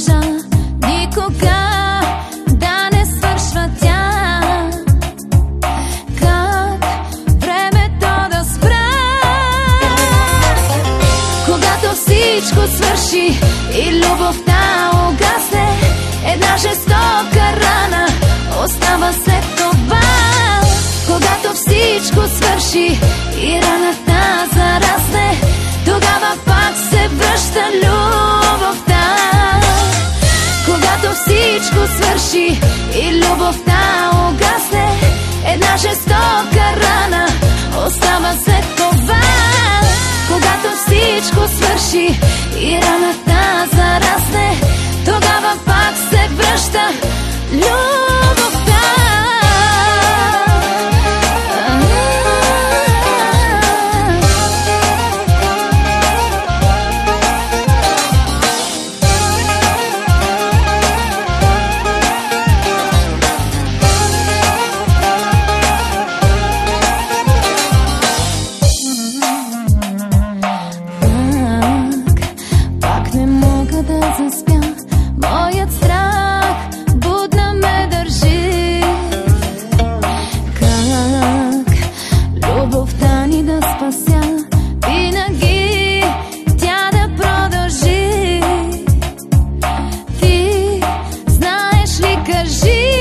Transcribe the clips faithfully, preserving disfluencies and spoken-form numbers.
обича никога да не свършва тя. Как времето да спра, когато всичко свърши и любовта угасне, една жестока рана остава след това. Когато всичко свърши и раната зарасне, тогава пак се връща любовта. Когато всичко свърши и любовта угасне, една жестока рана остава след това. Когато всичко свърши и раната зарасне, тогава пак се връща любовта. Моят страх будна ме държи. Как любовта ни да спася, винаги тя да продължи. Ти знаеш ли, кажи,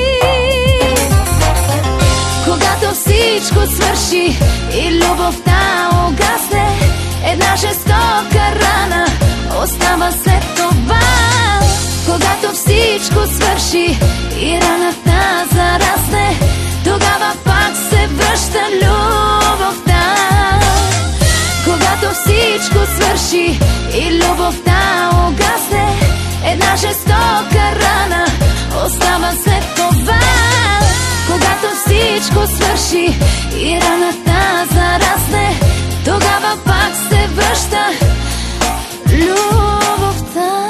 когато всичко свърши и любовта угасне, една жестока рана остава след това. Когато всичко свърши и раната зарасне, тогава пак се връща любовта. Когато всичко свърши и любовта угасне, една жестока рана остава след това. Когато всичко свърши и раната зарасне, тогава пак се връща любовта.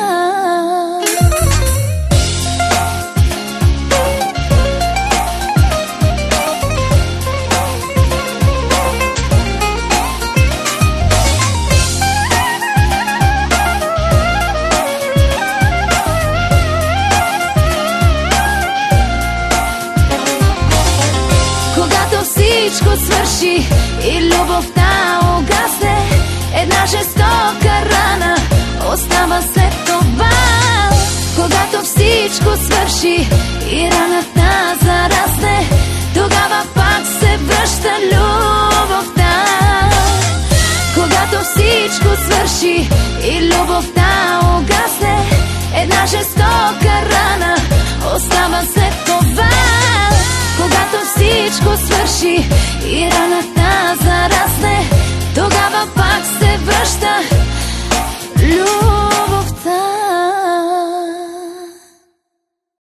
Всичко свърши и любовта угасне, една жестока рана остава след това. Когато всичко свърши и раната зарасне, тогава пак се връща любовта. Когато всичко свърши и любовта угасне, една жестока рана остава след това. Когато всичко свърши и раната зарасне, тогава пак се връща любов.